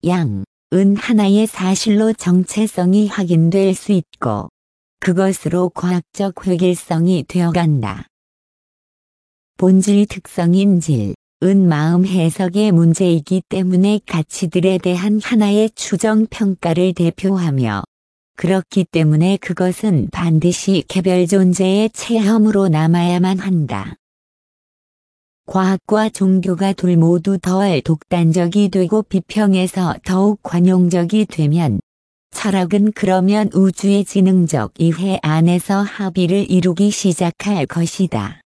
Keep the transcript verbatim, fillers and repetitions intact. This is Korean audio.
양, 은 하나의 사실로 정체성이 확인될 수 있고 그것으로 과학적 획일성이 되어간다. 본질 특성인 질, 은 마음 해석의 문제이기 때문에 가치들에 대한 하나의 추정 평가를 대표하며 그렇기 때문에 그것은 반드시 개별 존재의 체험으로 남아야만 한다. 과학과 종교가 둘 모두 덜 독단적이 되고 비평에서 더욱 관용적이 되면 철학은 그러면 우주의 지능적 이해 안에서 합의를 이루기 시작할 것이다.